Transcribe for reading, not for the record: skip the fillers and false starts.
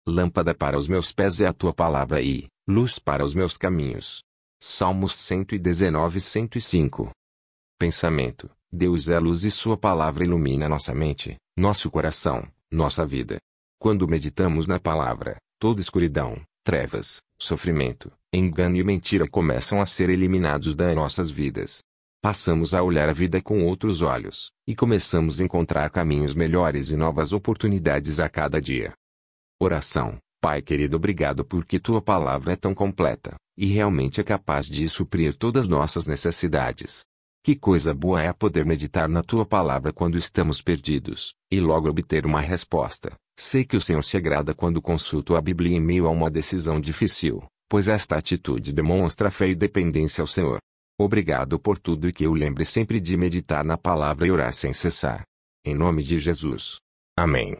Lâmpada para os meus pés é a tua palavra e luz para os meus caminhos. Salmos 119, 105. Pensamento: Deus é a luz e sua palavra ilumina nossa mente, nosso coração, nossa vida. Quando meditamos na palavra, toda escuridão, trevas, sofrimento, engano e mentira começam a ser eliminados das nossas vidas. Passamos a olhar a vida com outros olhos, e começamos a encontrar caminhos melhores e novas oportunidades a cada dia. Oração: Pai querido, obrigado porque tua palavra é tão completa, e realmente é capaz de suprir todas nossas necessidades. Que coisa boa é poder meditar na tua palavra quando estamos perdidos, e logo obter uma resposta. Sei que o Senhor se agrada quando consulto a Bíblia em meio a uma decisão difícil, pois esta atitude demonstra fé e dependência ao Senhor. Obrigado por tudo e que eu lembre sempre de meditar na palavra e orar sem cessar. Em nome de Jesus. Amém.